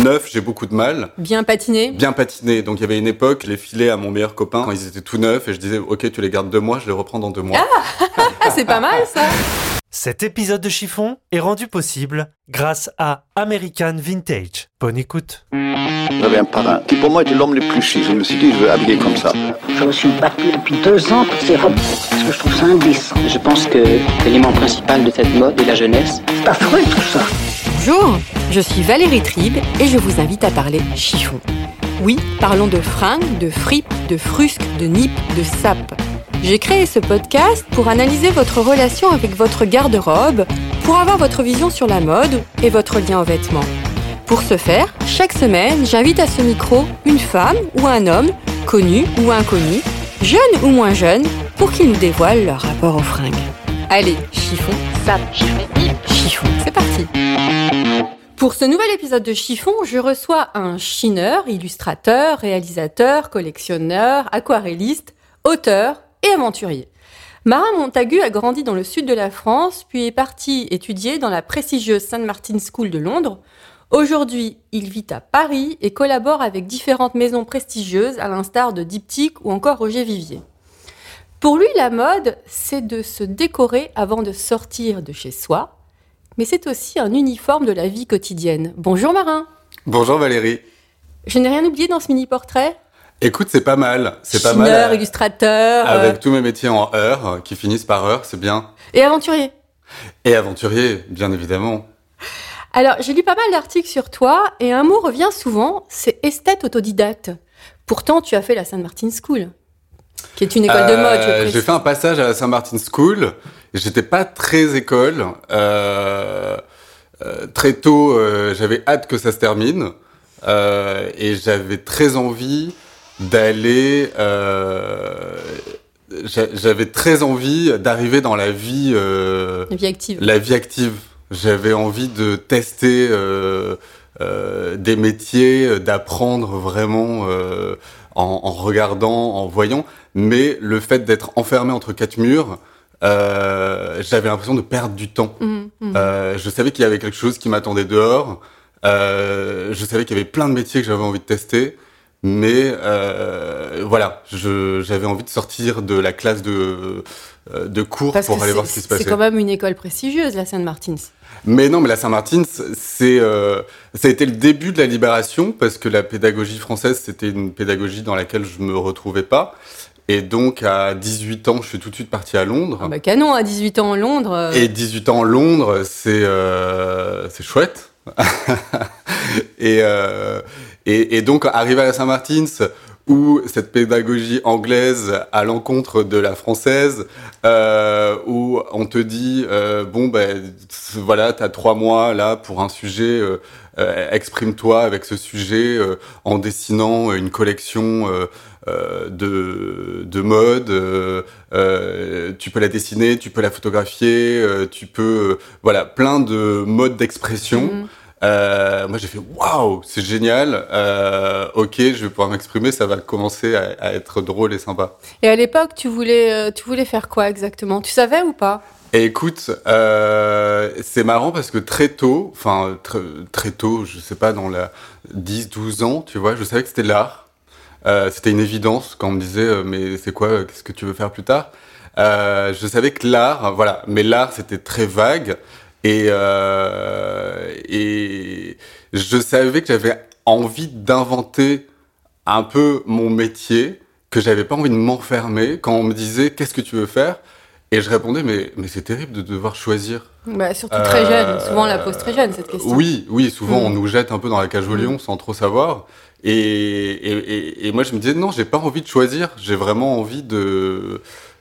neufs, j'ai beaucoup de mal. Bien patiné. Bien patiné. Donc il y avait une époque, je les filais à mon meilleur copain quand ils étaient tout neufs et je disais ok, tu les gardes 2 mois, je les reprends dans 2 mois. C'est pas mal ça. Cet épisode de Chiffon est rendu possible grâce à American Vintage. Bonne écoute. J'avais un parrain qui pour moi était l'homme le plus chic. Je me suis dit je veux habiller comme ça. Je me suis battu depuis 2 ans pour ces robes parce que je trouve ça indécent. Je pense que l'élément principal de cette mode est la jeunesse. C'est affreux tout ça. Bonjour, je suis Valérie Tribe et je vous invite à parler chiffon. Oui, parlons de fringues, de fripes, de frusques, de nippes, de sapes. J'ai créé ce podcast pour analyser votre relation avec votre garde-robe, pour avoir votre vision sur la mode et votre lien aux vêtements. Pour ce faire, chaque semaine, j'invite à ce micro une femme ou un homme, connu ou inconnu, jeune ou moins jeune, pour qu'ils nous dévoilent leur rapport aux fringues. Allez, chiffon, sape, chiffon, c'est parti. Pour ce nouvel épisode de Chiffon, je reçois un chineur, illustrateur, réalisateur, collectionneur, aquarelliste, auteur et aventurier. Marin Montagu a grandi dans le sud de la France, puis est parti étudier dans la prestigieuse St. Martin's School de Londres. Aujourd'hui, il vit à Paris et collabore avec différentes maisons prestigieuses, à l'instar de Diptyque ou encore Roger Vivier. Pour lui, la mode, c'est de se décorer avant de sortir de chez soi, mais c'est aussi un uniforme de la vie quotidienne. Bonjour Marin. Bonjour Valérie. Je n'ai rien oublié dans ce mini-portrait. Écoute, c'est pas mal. C'est pas Chineur, mal. illustrateur. Avec tous mes métiers en heure, qui finissent par heure, c'est bien. Et aventurier. Et aventurier, bien évidemment. Alors, j'ai lu pas mal d'articles sur toi, et un mot revient souvent, c'est esthète autodidacte. Pourtant, tu as fait la St. Martin's School, qui est une école de mode, je précise. J'ai fait un passage à la St. Martin's School. J'étais pas très école. Très tôt, j'avais hâte que ça se termine. Et j'avais très envie d'aller... j'avais très envie d'arriver dans la vie... La vie active. La vie active. J'avais envie de tester des métiers, d'apprendre vraiment en regardant, en voyant. Mais le fait d'être enfermé entre 4 murs, j'avais l'impression de perdre du temps. Je savais qu'il y avait quelque chose qui m'attendait dehors. Je savais qu'il y avait plein de métiers que j'avais envie de tester. Mais voilà, j'avais envie de sortir de la classe de cours pour aller voir ce qui se passait. C'est quand même une école prestigieuse, la St. Martin's. Mais non, mais la St. Martin's, ça a été le début de la libération, parce que la pédagogie française, c'était une pédagogie dans laquelle je me retrouvais pas. Et donc, à 18 ans, je suis tout de suite parti à Londres. Ah bah canon, à 18 ans à Londres. Et 18 ans à Londres, c'est chouette. Et donc, arrivé à la St. Martin's, où cette pédagogie anglaise à l'encontre de la française, où on te dit voilà, t'as 3 mois là pour un sujet, exprime-toi avec ce sujet en dessinant une collection de mode, tu peux la dessiner, tu peux la photographier, tu peux voilà, plein de modes d'expression. Moi j'ai fait waouh, c'est génial, ok, je vais pouvoir m'exprimer, ça va commencer à être drôle et sympa. Et à l'époque, tu voulais faire quoi exactement ? Tu savais ou pas ? Et écoute, c'est marrant parce que très tôt, je sais pas, dans la 10-12 ans, tu vois, je savais que c'était l'art. C'était une évidence quand on me disait mais c'est quoi, qu'est-ce que tu veux faire plus tard ? Je savais que l'art, voilà, mais l'art c'était très vague. Et je savais que j'avais envie d'inventer un peu mon métier, que j'avais pas envie de m'enfermer quand on me disait qu'est-ce que tu veux faire, et je répondais mais c'est terrible de devoir choisir. Bah, surtout très jeune, souvent on la pose très jeune cette question. Oui, souvent on nous jette un peu dans la cage au lion sans trop savoir. Et moi je me disais non, j'ai pas envie de choisir, j'ai vraiment envie de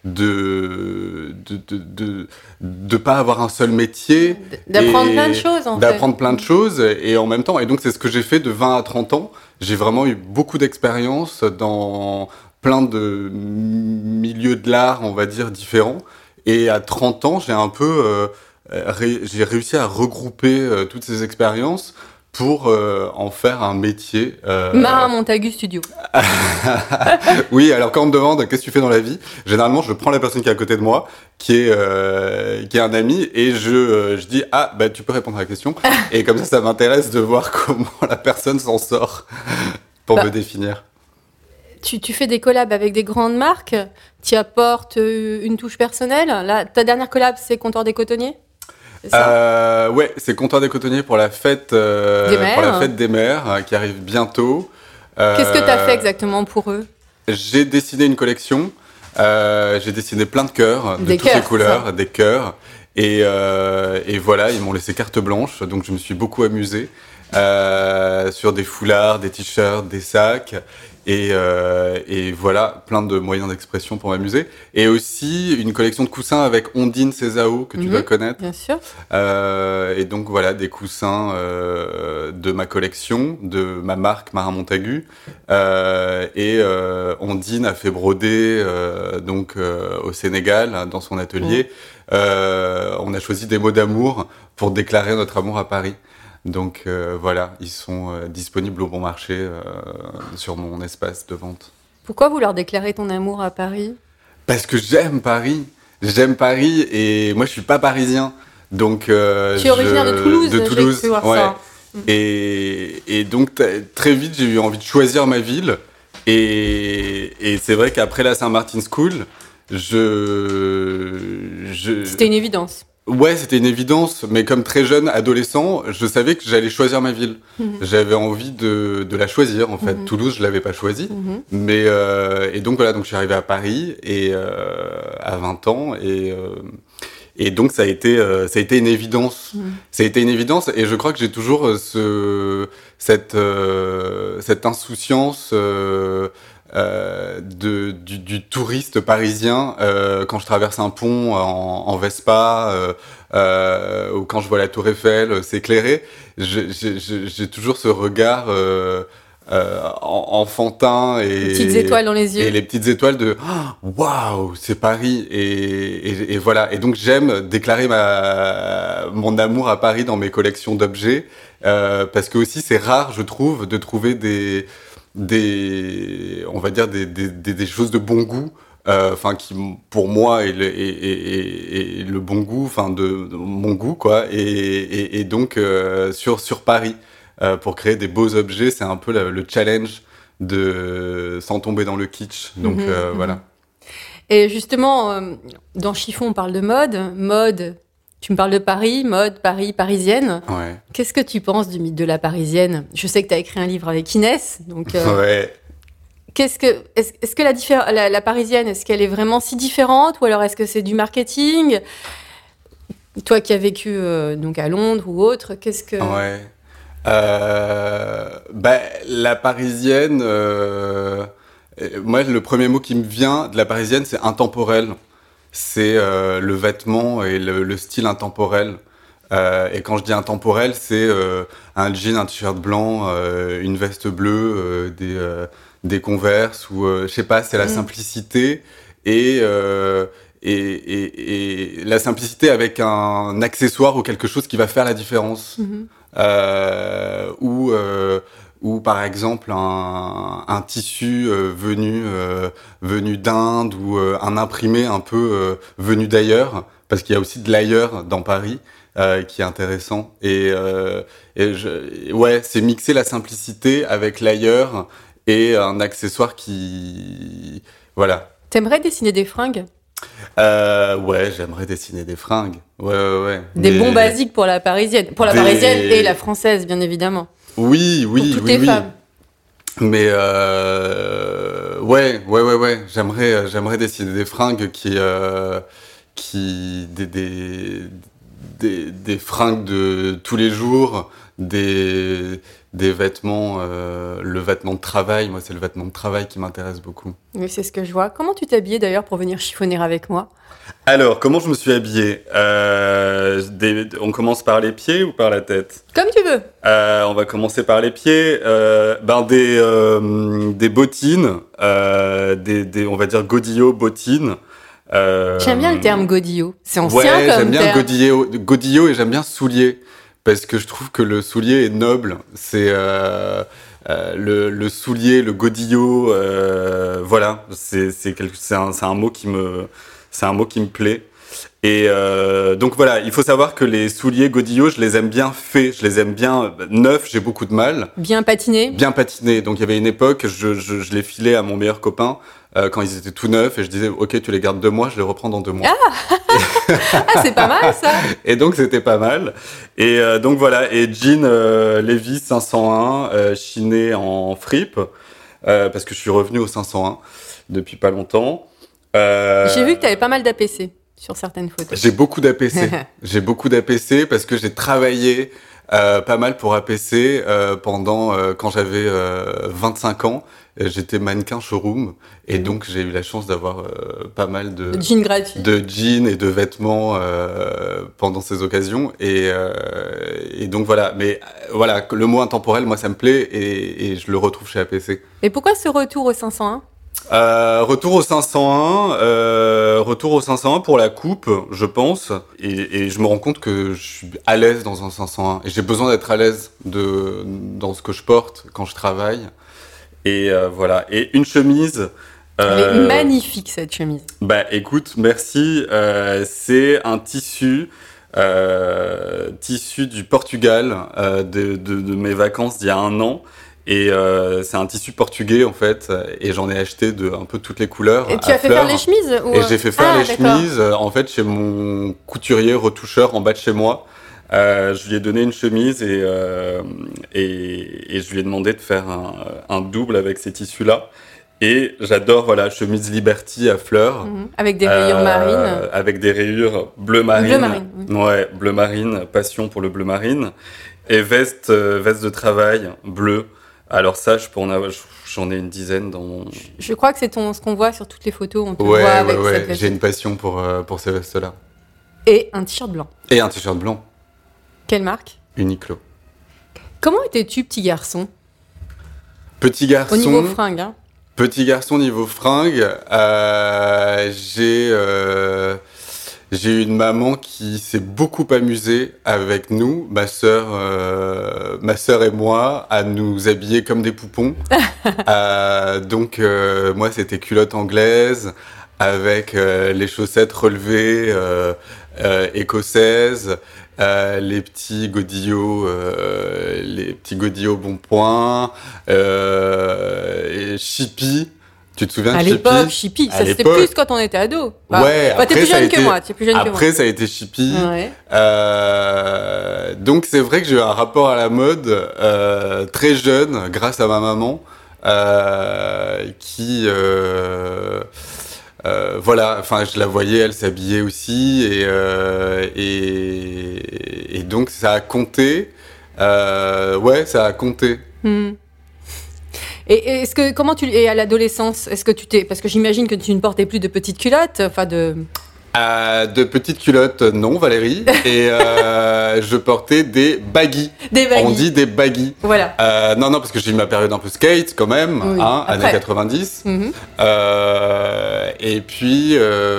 pas avoir un seul métier, d'apprendre plein de choses en fait. D'apprendre plein de choses et en même temps, et donc c'est ce que j'ai fait de 20 à 30 ans. J'ai vraiment eu beaucoup d'expérience dans plein de milieux de l'art, on va dire, différents, et à 30 ans j'ai un peu j'ai réussi à regrouper toutes ces expériences pour en faire un métier. Marin Montagu Studio. Oui, alors quand on me demande qu'est-ce que tu fais dans la vie, généralement je prends la personne qui est à côté de moi, qui est un ami, et je dis tu peux répondre à la question. Et comme ça m'intéresse de voir comment la personne s'en sort pour me définir. Tu fais des collabs avec des grandes marques, tu apportes une touche personnelle. Là, ta dernière collab, c'est Comptoir des Cotonniers. C'est ça Ouais, c'est Comptoir des Cotonniers pour la fête des mères qui arrive bientôt. Qu'est-ce que tu as fait exactement pour eux? J'ai dessiné une collection. J'ai dessiné plein de cœurs, de toutes les couleurs, des cœurs. Et voilà, ils m'ont laissé carte blanche, donc je me suis beaucoup amusé sur des foulards, des t-shirts, des sacs. Et voilà, plein de moyens d'expression pour m'amuser. Et aussi une collection de coussins avec Ondine Césao, que tu dois connaître. Bien sûr. Et donc voilà, des coussins de ma collection, de ma marque Marin Montagu. Ondine a fait broder au Sénégal, dans son atelier. On a choisi des mots d'amour pour déclarer notre amour à Paris. Donc voilà, ils sont disponibles au bon marché sur mon espace de vente. Pourquoi vouloir déclarer ton amour à Paris? Parce que j'aime Paris. J'aime Paris et moi je suis pas parisien. Donc, tu es originaire de Toulouse. De Toulouse, j'ai pu voir ouais. ça. Et donc très vite j'ai eu envie de choisir ma ville. Et c'est vrai qu'après la Saint-Martin School, C'était une évidence. Ouais, c'était une évidence, mais comme très jeune adolescent, je savais que j'allais choisir ma ville. J'avais envie de la choisir, en fait. Toulouse, je l'avais pas choisie. Mais, et donc voilà, donc je suis arrivé à Paris, à 20 ans, et donc ça a été une évidence. Ça a été une évidence, et je crois que j'ai toujours cette insouciance, du touriste parisien quand je traverse un pont en Vespa ou quand je vois la Tour Eiffel s'éclairer, j'ai toujours ce regard enfantin et les petites étoiles dans les yeux et les petites étoiles de waouh, c'est Paris et voilà, et donc j'aime déclarer mon amour à Paris dans mes collections d'objets parce que aussi c'est rare, je trouve, de trouver des choses de bon goût, qui pour moi est le bon goût, de mon goût quoi, et donc sur Paris pour créer des beaux objets, c'est un peu le challenge sans tomber dans le kitsch, donc voilà. Et justement, dans Chiffon on parle de mode. Tu me parles de Paris, mode, Paris, parisienne. Ouais. Qu'est-ce que tu penses du mythe de la parisienne? Je sais que tu as écrit un livre avec Inès, donc... Ouais. Est-ce que la parisienne, est-ce qu'elle est vraiment si différente, ou alors est-ce que c'est du marketing? Toi qui as vécu donc à Londres ou autre, qu'est-ce que... Ouais. La parisienne... moi, le premier mot qui me vient de la parisienne, c'est intemporel. C'est le vêtement et le style intemporel. Et quand je dis intemporel, c'est un jean, un t-shirt blanc, une veste bleue, des Converse, ou je sais pas, c'est la simplicité et la simplicité avec un accessoire ou quelque chose qui va faire la différence. Ou par exemple un tissu venu d'Inde, ou un imprimé un peu venu d'ailleurs, parce qu'il y a aussi de l'ailleurs dans Paris qui est intéressant. C'est mixer la simplicité avec l'ailleurs et un accessoire qui... Voilà. T'aimerais dessiner des fringues? Ouais, j'aimerais dessiner des fringues. Ouais. Des bons basiques pour la parisienne. Pour la parisienne et la française, bien évidemment. Oui. Pour toutes les femmes. Mais ouais. J'aimerais dessiner des fringues des fringues de tous les jours, des vêtements, le vêtement de travail. Moi, c'est le vêtement de travail qui m'intéresse beaucoup. Oui, c'est ce que je vois. Comment tu t'es habillée d'ailleurs pour venir chiffonner avec moi? Alors, comment je me suis habillé? On commence par les pieds ou par la tête? Comme tu veux. On va commencer par les pieds. Des bottines, on va dire godillot bottines. J'aime bien le terme godillot. C'est ancien comme terme. Ouais, j'aime bien godillot et j'aime bien soulier. parce que je trouve que le soulier est noble. C'est le soulier, le godillot, voilà, c'est un mot qui me plaît. Et donc voilà, il faut savoir que les souliers godillots, je les aime bien faits, je les aime bien neufs, j'ai beaucoup de mal. Bien patiné. Bien patinés. Donc il y avait une époque, je les filais à mon meilleur copain quand ils étaient tout neufs et je disais ok, tu les gardes 2 mois, je les reprends dans 2 mois. Ah, c'est pas mal ça. Et donc c'était pas mal. Et donc voilà, et jean Levi's 501 chiné en fripe parce que je suis revenu au 501 depuis pas longtemps. J'ai vu que t'avais pas mal d'APC sur certaines photos. J'ai beaucoup d'APC. J'ai beaucoup d'APC parce que j'ai travaillé pas mal pour APC pendant quand j'avais 25 ans. J'étais mannequin showroom et donc j'ai eu la chance d'avoir pas mal de jeans gratuits, de jeans et de vêtements pendant ces occasions et donc voilà. Mais voilà, le mot intemporel, moi ça me plaît et je le retrouve chez APC. Et pourquoi ce retour au 501 ? Retour au 501 pour la coupe, je pense, et je me rends compte que je suis à l'aise dans un 501 et j'ai besoin d'être à l'aise dans ce que je porte quand je travaille. Et voilà. Et une chemise. Elle est magnifique cette chemise. Bah écoute, merci. C'est un tissu du Portugal de mes vacances d'il y a 1 an. Et c'est un tissu portugais en fait, et j'en ai acheté de un peu toutes les couleurs. Et tu as fait faire les chemises ou... Et j'ai fait faire les d'accord. chemises en fait chez mon couturier retoucheur en bas de chez moi. Je lui ai donné une chemise et je lui ai demandé de faire un double avec ces tissus-là. Et j'adore, voilà, chemise Liberty à fleurs. Avec des rayures marines. Avec des rayures bleu marine. Bleu marine. Ouais, bleu marine, passion pour le bleu marine. Et veste de travail bleue. Alors ça, j'en ai une dizaine dans mon... Je crois que c'est ce qu'on voit sur toutes les photos. On te voit avec cette veste. J'ai une passion pour ces vestes-là. Et un t-shirt blanc. Et un t-shirt blanc. Quelle marque ? Uniqlo. Comment étais-tu petit garçon ? Petit garçon... Au niveau fringues, hein. Petit garçon niveau fringues, j'ai eu une maman qui s'est beaucoup amusée avec nous, ma sœur et moi, à nous habiller comme des poupons. Donc moi c'était culotte anglaise avec les chaussettes relevées écossaises, les petits godillots bon point, et Chippy. Tu te souviens de Chippy ? À l'époque, Chippy, ça c'était plus quand on était ado. Ouais, t'es plus jeune que moi. Après, ça a été Chippy. Ouais. Donc, c'est vrai que j'ai eu un rapport à la mode très jeune, grâce à ma maman, qui... voilà, enfin, je la voyais, elle s'habillait aussi, et donc, ça a compté. Ouais, ça a compté. Et est-ce que et à l'adolescence, est-ce que parce que j'imagine que tu ne portais plus de petites culottes, enfin de petites culottes, non, Valérie. Et je portais des baggy. Des baggy. On dit des baggy. Voilà. Non, parce que j'ai eu ma période un peu skate quand même, oui. Années 90. Et puis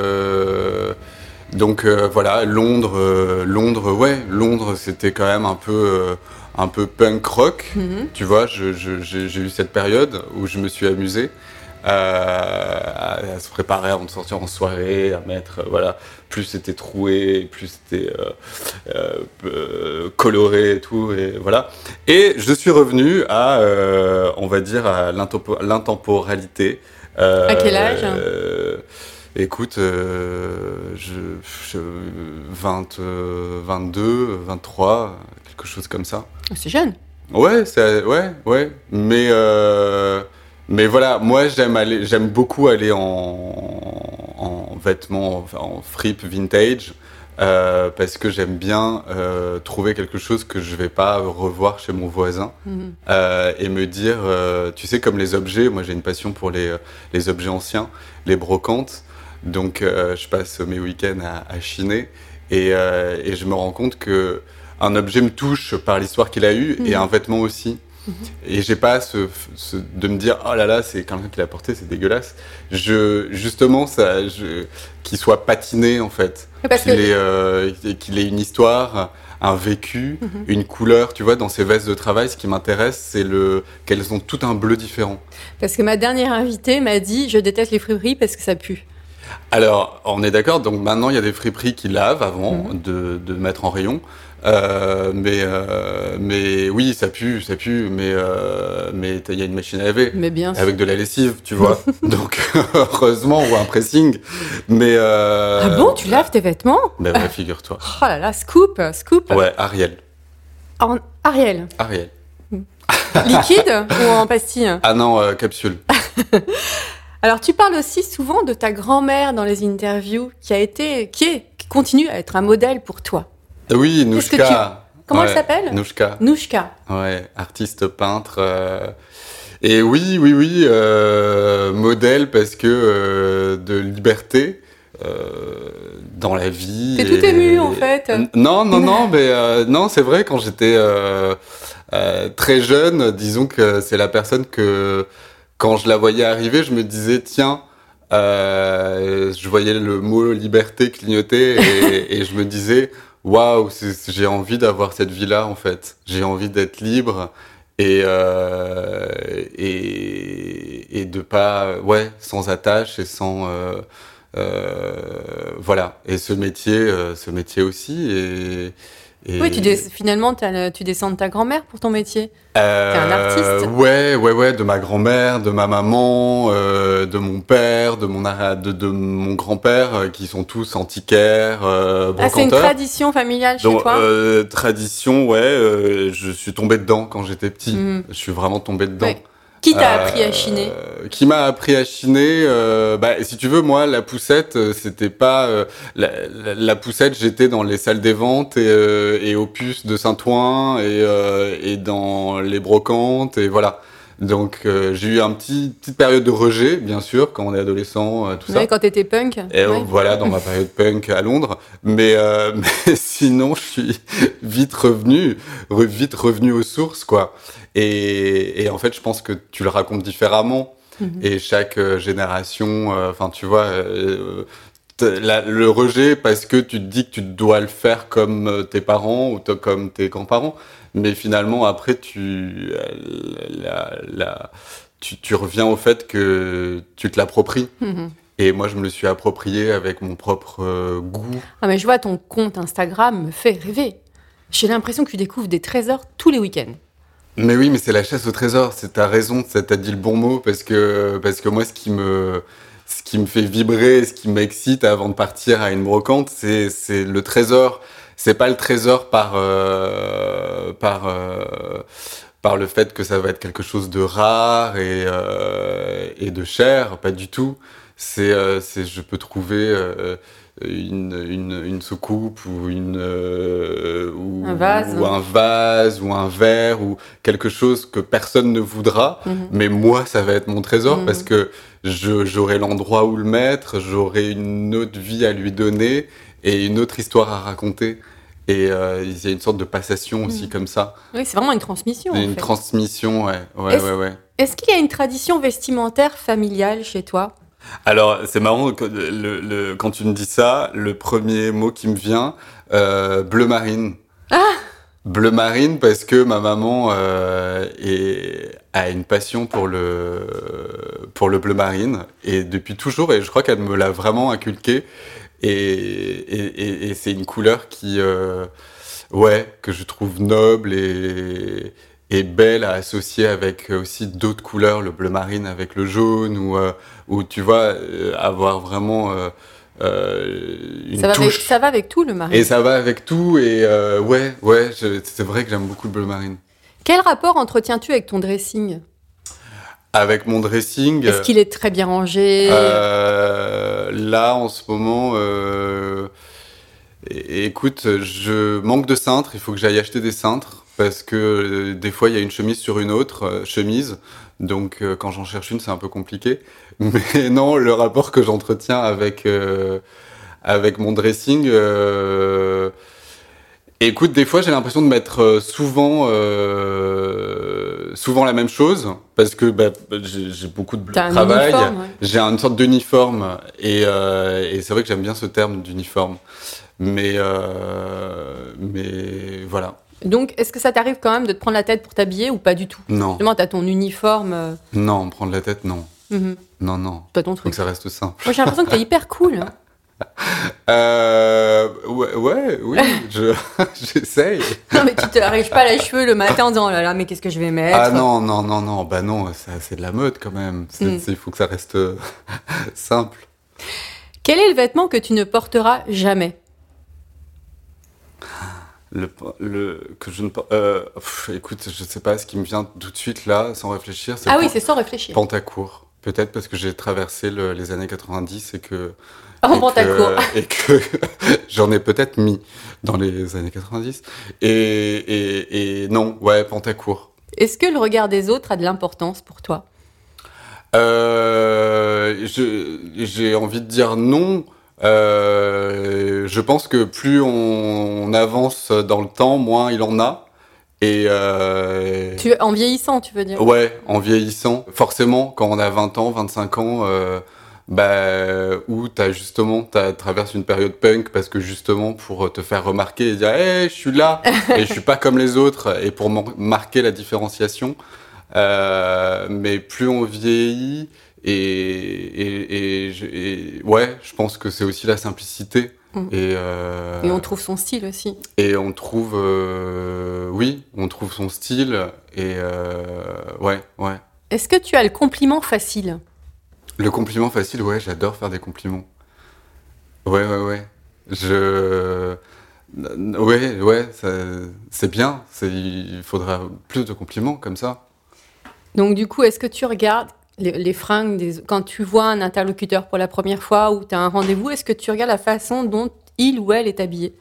donc voilà, Londres, c'était quand même un peu punk rock, tu vois. J'ai eu cette période où je me suis amusé à se préparer avant de sortir en soirée, à mettre, voilà, plus c'était troué, plus c'était coloré et tout, et voilà. Et je suis revenu à, on va dire, à l'intemporalité. À quel âge ? Écoute, 22, 23, quelque chose comme ça. C'est jeune. Ouais. Mais voilà, moi j'aime beaucoup aller en vêtements, enfin, en fripe vintage, parce que j'aime bien trouver quelque chose que je vais pas revoir chez mon voisin, et me dire, tu sais, comme les objets, moi j'ai une passion pour les objets anciens, les brocantes. Donc je passe mes week-ends à chiner, et je me rends compte que un objet me touche par l'histoire qu'il a eue, et un vêtement aussi. Et j'ai pas de me dire, oh là là, c'est quelqu'un qui l'a porté, c'est dégueulasse. Justement, qu'il soit patiné en fait, qu'il ait une histoire un vécu, une couleur. Tu vois, dans ces vestes de travail, ce qui m'intéresse, c'est qu'elles ont tout un bleu différent. Parce que ma dernière invitée m'a dit « Je déteste les friperies parce que ça pue ». Alors, on est d'accord. Donc maintenant, il y a des friperies qui lavent avant de mettre en rayon. Mais oui, ça pue. Mais il y a une machine à laver. Mais bien sûr. Avec de la lessive, tu vois. Donc, heureusement, ou un pressing. Mais Ah bon, tu laves tes vêtements? Ben ouais, figure-toi. Oh là là, scoop. Ouais, Ariel. Ariel. Liquide ou en pastille? Ah non, capsule. Alors, tu parles aussi souvent de ta grand-mère dans les interviews, qui continue à être un modèle pour toi. Oui, Nouchka. Comment elle s'appelle? Nouchka. Ouais, artiste peintre. Et oui, modèle parce que de liberté dans la vie. T'es tout ému en fait. Non, mais non, c'est vrai, quand j'étais très jeune, disons que c'est la personne que, quand je la voyais arriver, je me disais, tiens, je voyais le mot liberté clignoter et je me disais, waouh, j'ai envie d'avoir cette vie-là en fait. J'ai envie d'être libre et de pas, sans attache et sans, voilà. Et ce métier aussi Oui, finalement, tu descends de ta grand-mère pour ton métier. T'es un artiste. Ouais, de ma grand-mère, de ma maman, de mon père, de mon grand-père, qui sont tous antiquaires, brocanteurs. Ah, c'est une tradition familiale chez toi? Tradition, je suis tombé dedans quand j'étais petit. Je suis vraiment tombé dedans. Ouais. Qui t'a appris à chiner? Qui m'a appris à chiner? Si tu veux, moi, la poussette, c'était pas la poussette. J'étais dans les salles des ventes et au puce de Saint-Ouen et dans les brocantes et voilà. Donc j'ai eu petite période de rejet, bien sûr, quand on est adolescent, tout ça. Quand t'étais punk. Et voilà, dans ma période punk à Londres. Mais sinon, je suis vite revenu aux sources, quoi. Et en fait, je pense que tu le racontes différemment. Et chaque génération, tu vois, le rejet parce que tu te dis que tu dois le faire comme tes parents ou comme tes grands-parents. Mais finalement, après, tu reviens au fait que tu te l'appropries. Et moi, je me le suis approprié avec mon propre goût. Ah, mais je vois, ton compte Instagram me fait rêver. J'ai l'impression que tu découvres des trésors tous les week-ends. Mais oui, mais c'est la chasse au trésor. T'as raison, t'as dit le bon mot, parce que moi, ce qui me fait vibrer, ce qui m'excite avant de partir à une brocante, c'est le trésor. C'est pas le trésor par le fait que ça va être quelque chose de rare et de cher, pas du tout. Je peux trouver une soucoupe ou un vase ou un verre ou quelque chose que personne ne voudra, mais moi ça va être mon trésor parce que j'aurai l'endroit où le mettre, j'aurai une autre vie à lui donner et une autre histoire à raconter. Et il y a une sorte de passation aussi comme ça. Oui, c'est vraiment une transmission. Une transmission, ouais. Est-ce qu'il y a une tradition vestimentaire familiale chez toi? Alors, c'est marrant, quand tu me dis ça, le premier mot qui me vient, bleu marine. Ah! Bleu marine parce que ma maman a une passion pour le bleu marine et depuis toujours, et je crois qu'elle me l'a vraiment inculqué. Et c'est une couleur que je trouve noble et belle à associer avec aussi d'autres couleurs, le bleu marine avec le jaune ou tu vois, avoir vraiment une touche. Ça va avec tout, le marine. Et ça va avec tout et c'est vrai que j'aime beaucoup le bleu marine. Quel rapport entretiens-tu avec ton dressing? Avec mon dressing... Est-ce qu'il est très bien rangé? Là, en ce moment... écoute, je manque de cintres. Il faut que j'aille acheter des cintres. Parce que des fois, il y a une chemise sur une autre chemise. Donc, quand j'en cherche une, c'est un peu compliqué. Mais non, le rapport que j'entretiens avec mon dressing... Écoute, des fois, j'ai l'impression de mettre souvent souvent la même chose parce que j'ai beaucoup de T'as un travail. uniforme, ouais. J'ai une sorte d'uniforme et c'est vrai que j'aime bien ce terme d'uniforme. Mais voilà. Donc, est-ce que ça t'arrive quand même de te prendre la tête pour t'habiller ou pas du tout? Non, Justement, t'as ton uniforme. non, prendre la tête, non. Mhm. Non. Pas ton Faut truc. que ça reste simple. Moi, j'ai l'impression que t'es hyper cool. Oui, j'essaye. Non, mais tu te arraches pas les cheveux le matin en disant, oh là là, mais qu'est-ce que je vais mettre? Ah non, bah non, c'est de la mode quand même. Il faut que ça reste simple. Quel est le vêtement que tu ne porteras jamais? Que je ne écoute, je sais pas, ce qui me vient tout de suite là, sans réfléchir, c'est Ah oui, c'est sans réfléchir. pantacourt. Peut-être parce que j'ai traversé les années 90 et que En pantacourt. et que j'en ai peut-être mis dans les années 90. Et non, ouais, pantacourt. Est-ce que le regard des autres a de l'importance pour toi? J'ai envie de dire non. Je pense que plus on avance dans le temps, moins il en a. Et En vieillissant, tu veux dire? ouais, en vieillissant, forcément, quand on a 20 ans, 25 ans, où t'as traversé une période punk parce que justement pour te faire remarquer et dire hey, je suis là et je suis pas comme les autres et pour marquer la différenciation. Mais plus on vieillit ouais, je pense que c'est aussi la simplicité. Et on trouve son style aussi. Et on trouve, on trouve son style et ouais. Est-ce que tu as le compliment facile? Le compliment facile, ouais, j'adore faire des compliments. Ouais. Ouais, c'est bien. Il faudra plus de compliments comme ça. Donc du coup, est-ce que tu regardes les fringues quand tu vois un interlocuteur pour la première fois ou tu as un rendez-vous, est-ce que tu regardes la façon dont il ou elle est habillé?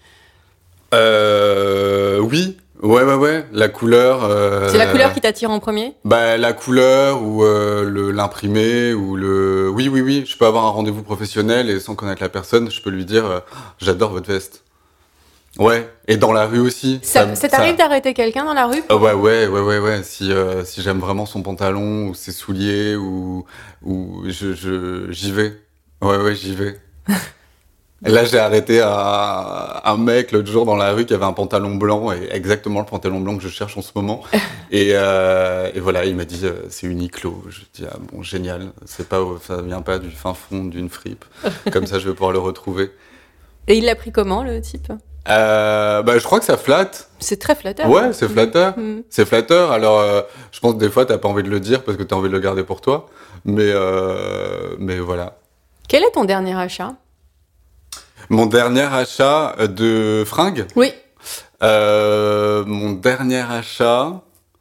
Oui. Ouais. La couleur. C'est la couleur qui t'attire en premier? La couleur ou l'imprimé ou le. Oui. Je peux avoir un rendez-vous professionnel et sans connaître la personne, je peux lui dire j'adore votre veste. Ouais. Et dans la rue aussi. Ça t'arrive d'arrêter quelqu'un dans la rue? Ouais. Si j'aime vraiment son pantalon ou ses souliers ou j'y vais. Ouais, j'y vais. Là, j'ai arrêté un mec l'autre jour dans la rue qui avait un pantalon blanc, et exactement le pantalon blanc que je cherche en ce moment. Et voilà, il m'a dit c'est Uniqlo. Je dis ah bon, génial. Ça vient pas du fin fond d'une fripe. Comme ça, je vais pouvoir le retrouver. Et il l'a pris comment, le type? Je crois que ça flatte. C'est très flatteur. Ouais, c'est flatteur. Mmh. C'est flatteur. Alors, je pense que des fois, t'as pas envie de le dire parce que t'as envie de le garder pour toi. Mais voilà. Quel est ton dernier achat? Mon dernier achat de fringues? Oui. Mon dernier achat...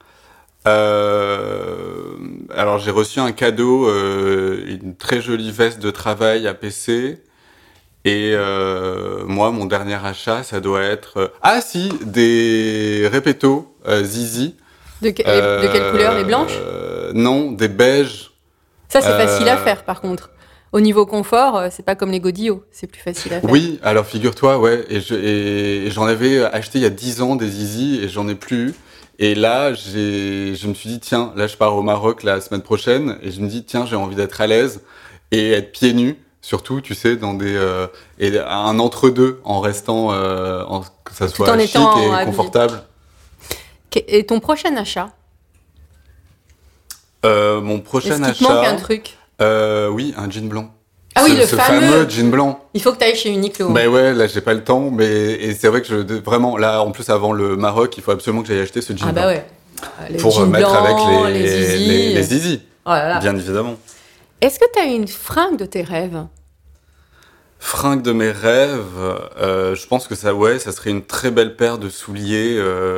alors, j'ai reçu un cadeau, une très jolie veste de travail à PC. Et moi, mon dernier achat, ça doit être... des répétos Zizi. De quelle couleur? Les blanches? Non, des beiges. Ça, c'est facile à faire, par contre. Au niveau confort, c'est pas comme les godillots, c'est plus facile à faire. Oui, alors figure-toi, ouais, et j'en avais acheté il y a 10 ans des Zizi et j'en ai plus eu. Et là, je me suis dit, tiens, là je pars au Maroc la semaine prochaine et je me dis, tiens, j'ai envie d'être à l'aise et être pieds nus, surtout, tu sais, dans et un entre-deux en restant, que ça soit chic et confortable. Et ton prochain achat? Mon prochain achat... Est-ce qu'il te manque un truc? Oui, un jean blanc. Ah oui, le fameux jean blanc. Il faut que tu ailles chez Uniqlo. Ouais, là j'ai pas le temps, et c'est vrai que vraiment là, en plus avant le Maroc, il faut absolument que j'aille acheter ce jean blanc. Ouais. Pour mettre blancs, avec les Zizi. Oh là là. Bien évidemment. Est-ce que tu as une fringue de tes rêves? Fringue de mes rêves, je pense que ça serait une très belle paire de souliers.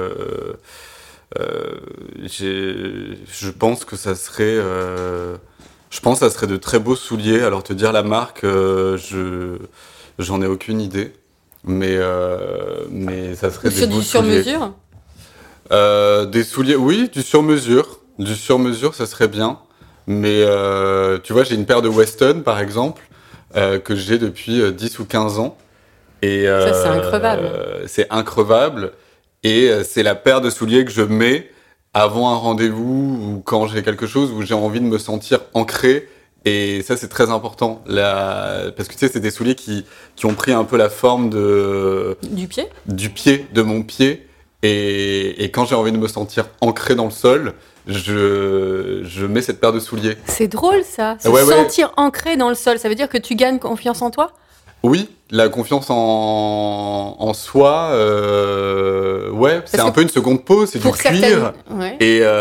Je pense que ça serait. Je pense que ça serait de très beaux souliers. Alors te dire la marque, j'en ai aucune idée. Mais ça serait des beaux souliers. Du sur-mesure? Des souliers, oui, du sur-mesure. Du sur-mesure, ça serait bien. Mais tu vois, j'ai une paire de Weston, par exemple, que j'ai depuis 10 ou 15 ans. Et, ça, c'est increvable. C'est increvable. Et c'est la paire de souliers que je mets avant un rendez-vous ou quand j'ai quelque chose où j'ai envie de me sentir ancré. Et ça, c'est très important. Parce que tu sais, c'est des souliers qui ont pris un peu la forme Du pied ? Du pied, de mon pied. Et quand j'ai envie de me sentir ancré dans le sol, je mets cette paire de souliers. C'est drôle ça, se Ouais. sentir ancré dans le sol. Ça veut dire que tu gagnes confiance en toi ? Oui, la confiance en soi, ouais, c'est un peu une seconde peau, c'est du cuir. Ouais.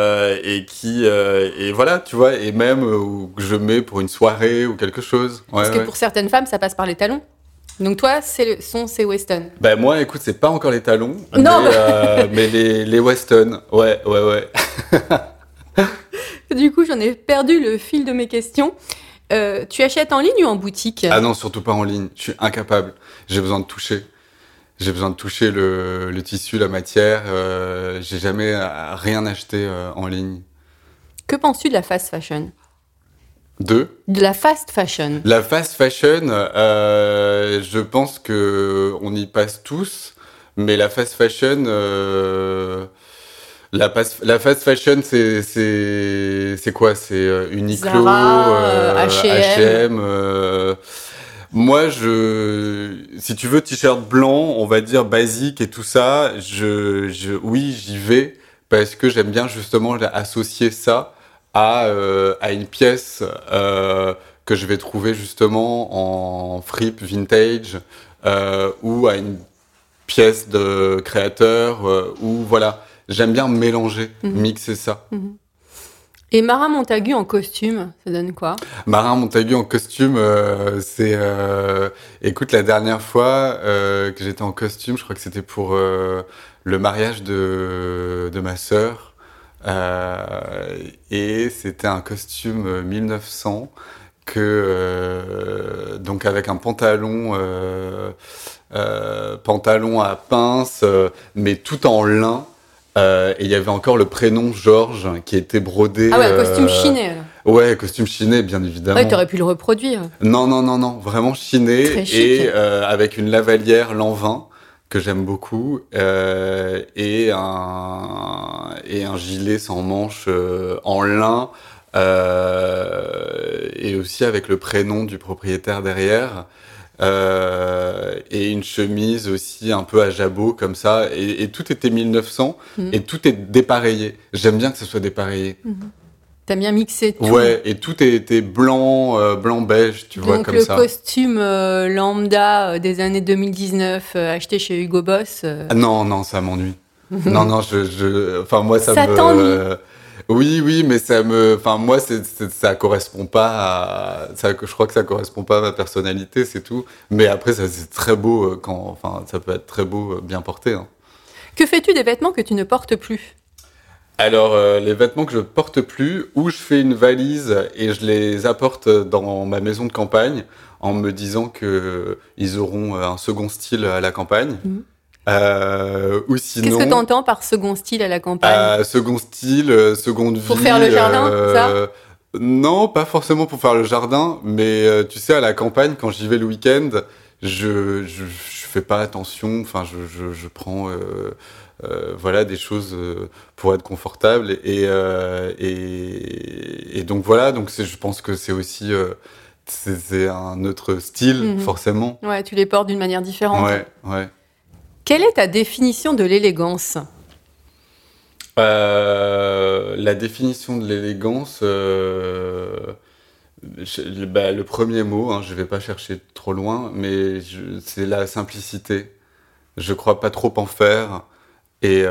Et voilà, tu vois, et même que je mets pour une soirée ou quelque chose. Ouais, Parce que pour certaines femmes, ça passe par les talons. Donc toi, c'est Weston. Ben moi, écoute, c'est pas encore les talons, Non, mais les Weston, ouais. Du coup, j'en ai perdu le fil de mes questions. Tu achètes en ligne ou en boutique ? Ah non, surtout pas en ligne. Je suis incapable. J'ai besoin de toucher. J'ai besoin de toucher le tissu, la matière. J'ai jamais rien acheté en ligne. Que penses-tu de la fast fashion ? De la fast fashion. La fast fashion, je pense que on y passe tous, mais la fast fashion, la fast fashion, c'est quoi ? C'est Uniqlo, Zara, H&M. Moi, si tu veux, t-shirt blanc, on va dire basique et tout ça, oui, j'y vais parce que j'aime bien justement associer ça à une pièce que je vais trouver justement en fripe vintage ou à une pièce de créateur ou voilà. J'aime bien mélanger, mixer ça. Et Mara Montagu en costume, ça donne quoi ? Mara Montagu en costume, c'est... écoute, la dernière fois que j'étais en costume, je crois que c'était pour le mariage de ma sœur. Et c'était un costume 1900 donc avec un pantalon à pince, mais tout en lin. Et il y avait encore le prénom Georges qui était brodé. Ah ouais, un costume chiné alors. Ouais, costume chiné, bien évidemment. Ouais, t'aurais pu le reproduire. Non, vraiment chiné. Très chic. Et avec une lavalière Lanvin que j'aime beaucoup et un gilet sans manches en lin et aussi avec le prénom du propriétaire derrière. Et une chemise aussi un peu à jabot comme ça et tout était 1900 et tout est dépareillé. J'aime bien que ce soit dépareillé. T'as bien mixé tout. Ouais, et tout était blanc beige, tu vois, comme ça. Donc le costume lambda des années 2019 acheté chez Hugo Boss. Non, ça m'ennuie. non, enfin moi ça me. Ça t'ennuie. Oui, mais moi ça correspond pas je crois que ça correspond pas à ma personnalité, c'est tout. Mais après ça c'est très beau ça peut être très beau bien porté. Hein. Que fais-tu des vêtements que tu ne portes plus ? Alors, les vêtements que je porte plus, ou je fais une valise et je les apporte dans ma maison de campagne en me disant que ils auront un second style à la campagne. Ou sinon... Qu'est-ce que tu entends par second style à la campagne ? Second style, seconde vie... Pour faire le jardin, ça ? Non, pas forcément pour faire le jardin, mais tu sais, à la campagne, quand j'y vais le week-end, je fais pas attention, enfin, je prends... voilà, des choses pour être confortable et donc voilà, donc je pense que c'est aussi c'est un autre style forcément. Ouais, tu les portes d'une manière différente. Ouais. Quelle est ta définition de l'élégance ? La définition de l'élégance, le premier mot, hein, je vais pas chercher trop loin, mais c'est la simplicité. Je crois pas trop en faire. Et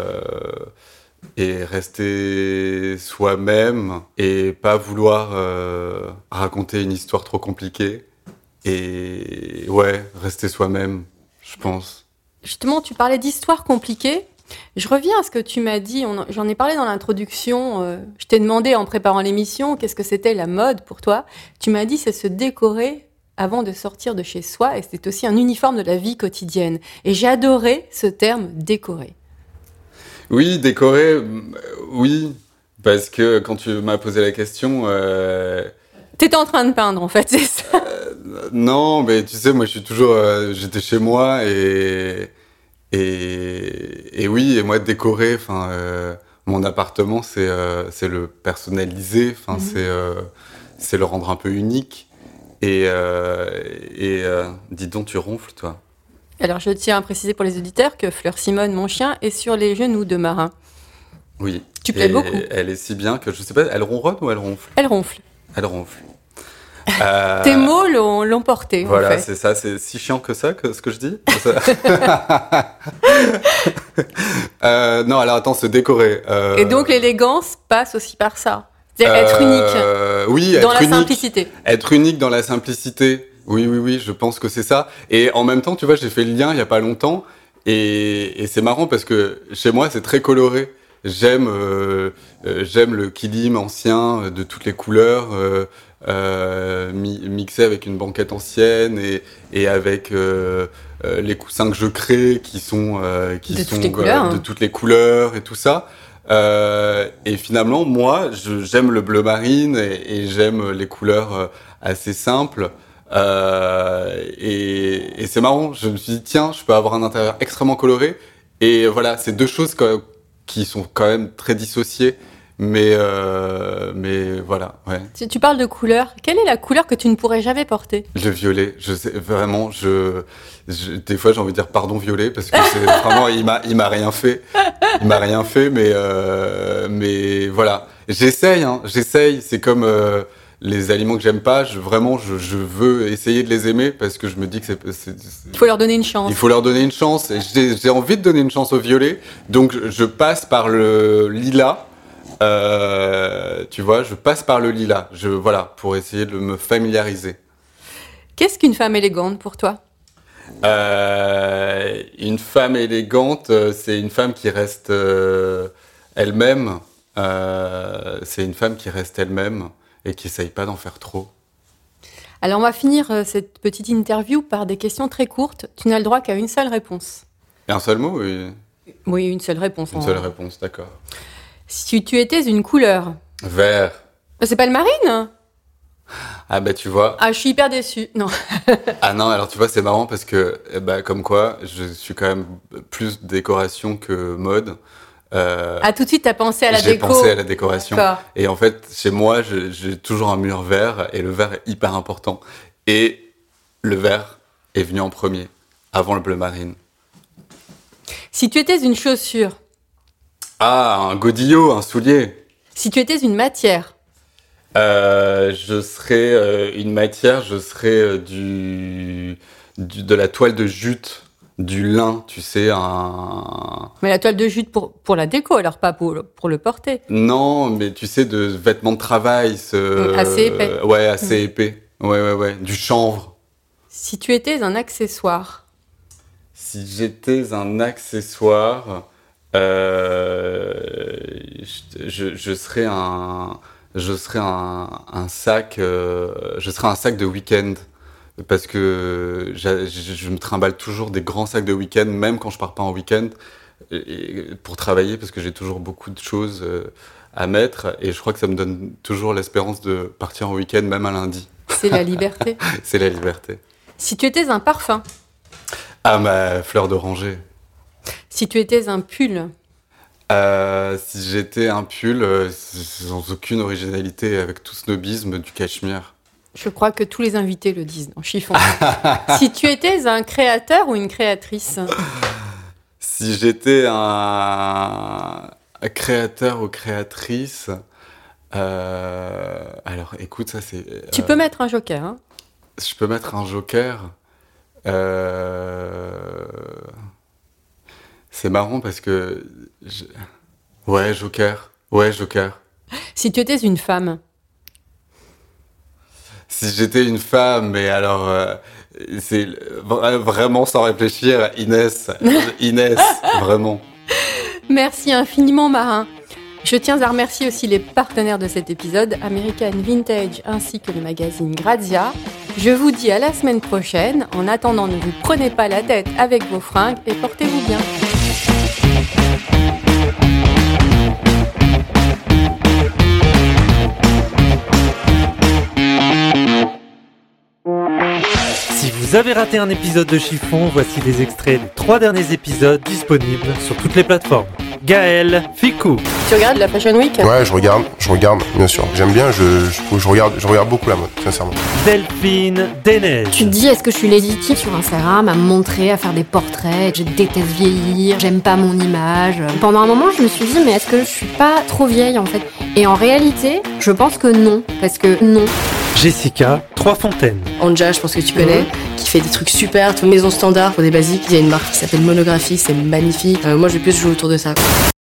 rester soi-même et pas vouloir raconter une histoire trop compliquée. Et ouais, rester soi-même, je pense. Justement, tu parlais d'histoires compliquées. Je reviens à ce que tu m'as dit. J'en ai parlé dans l'introduction. Je t'ai demandé en préparant l'émission qu'est-ce que c'était la mode pour toi. Tu m'as dit c'est se décorer avant de sortir de chez soi et c'est aussi un uniforme de la vie quotidienne. Et j'ai adoré ce terme décorer. Oui, décorer, oui, parce que quand tu m'as posé la question... T'étais en train de peindre, en fait, c'est ça. Non, mais tu sais, moi, je suis toujours... j'étais chez moi et oui, et moi, décorer, Mon appartement, c'est le personnaliser, enfin, c'est le rendre un peu unique. Et dis donc, tu ronfles, toi. Alors, je tiens à préciser pour les auditeurs que Fleur Simone, mon chien, est sur les genoux de Marin. Oui. Tu plais beaucoup. Elle est si bien que, je sais pas, elle ronronne ou elle ronfle? Elle ronfle. Elle ronfle. Tes mots l'ont porté, voilà, en fait. c'est ça, c'est si chiant que ça, ce que je dis. Non, alors attends, se décorer. Et donc l'élégance passe aussi par ça. C'est-à-dire être unique. Oui, dans être la unique. simplicité. Être unique dans la simplicité. Oui, je pense que c'est ça. Et en même temps, tu vois, j'ai fait le lien il y a pas longtemps, et c'est marrant parce que chez moi, c'est très coloré. J'aime le kilim ancien de toutes les couleurs. Mixé avec une banquette ancienne et avec les coussins que je crée qui sont de toutes les couleurs et tout ça. Et finalement, moi, j'aime le bleu marine et j'aime les couleurs assez simples. Et c'est marrant, je me suis dit, tiens, je peux avoir un intérieur extrêmement coloré. Et voilà, c'est deux choses qui sont quand même très dissociées. Mais voilà, ouais. Tu parles de couleur. Quelle est la couleur que tu ne pourrais jamais porter? Le violet, je sais, vraiment, des fois j'ai envie de dire pardon violet parce que c'est vraiment, il m'a rien fait. Il m'a rien fait, mais voilà. J'essaye, c'est comme les aliments que j'aime pas, je veux essayer de les aimer parce que je me dis que il faut leur donner une chance. Il faut leur donner une chance. Et j'ai envie de donner une chance au violet, donc je passe par le lilas. Tu vois, je passe par le lilas, voilà, pour essayer de me familiariser. Qu'est-ce qu'une femme élégante pour toi? Une femme élégante, c'est une femme qui reste elle-même. C'est une femme qui reste elle-même et qui essaye pas d'en faire trop. Alors on va finir cette petite interview par des questions très courtes. Tu n'as le droit qu'à une seule réponse. Et un seul mot, oui. Oui, une seule réponse. Une seule réponse, d'accord. Si tu étais une couleur. Vert. C'est pas le marine? Ah bah tu vois. Ah, je suis hyper déçue. Non. Ah non, alors tu vois, c'est marrant parce que, comme quoi, je suis quand même plus décoration que mode. Ah, tout de suite, t'as pensé à la déco. J'ai pensé à la décoration. D'accord. Et en fait, chez moi, j'ai toujours un mur vert et le vert est hyper important. Et le vert est venu en premier, avant le bleu marine. Si tu étais une chaussure. Ah, un godillot, un soulier. Si tu étais une matière. Je serais une matière, je serais de la toile de jute, du lin, tu sais, Mais la toile de jute pour la déco, alors pas pour le porter. Non, mais tu sais, de vêtements de travail. Assez épais. Ouais, assez épais. Ouais. Du chanvre. Si tu étais un accessoire. Si j'étais un accessoire, je serais un sac. Je serais un sac de week-end. Parce que je me trimballe toujours des grands sacs de week-end, même quand je pars pas en week-end, pour travailler, parce que j'ai toujours beaucoup de choses à mettre. Et je crois que ça me donne toujours l'espérance de partir en week-end, même un lundi. C'est la liberté. C'est la liberté. Si tu étais un parfum. Ah, ma fleur d'oranger. Si tu étais un pull. Si j'étais un pull, sans aucune originalité, avec tout snobisme, du cachemire. Je crois que tous les invités le disent dans Chiffon. Si tu étais un créateur ou une créatrice. Si j'étais un créateur ou créatrice, alors écoute, ça c'est... Tu peux mettre un joker, hein. Je peux mettre un joker. C'est marrant parce que... Ouais, joker. Si tu étais une femme. Si j'étais une femme, mais alors... c'est vraiment sans réfléchir, Inès, vraiment. Merci infiniment, Marin. Je tiens à remercier aussi les partenaires de cet épisode, American Vintage ainsi que le magazine Grazia. Je vous dis à la semaine prochaine. En attendant, ne vous prenez pas la tête avec vos fringues et portez-vous bien. Si vous avez raté un épisode de Chiffon, voici des extraits des 3 derniers épisodes disponibles sur toutes les plateformes. Gaël Ficou. Tu regardes la Fashion Week ? Ouais, je regarde, bien sûr. J'aime bien, je regarde beaucoup la mode, sincèrement. Delphine Denez. Tu te dis, est-ce que je suis légitime sur Instagram à me montrer, à faire des portraits, je déteste vieillir, j'aime pas mon image. Pendant un moment, je me suis dit, mais est-ce que je suis pas trop vieille en fait ? Et en réalité, je pense que non, parce que non. Jessica Troisfontaine. Anja, je pense que tu connais, qui fait des trucs super, maison standard pour des basiques. Il y a une marque qui s'appelle Monographie, c'est magnifique. Moi, je vais plus jouer autour de ça.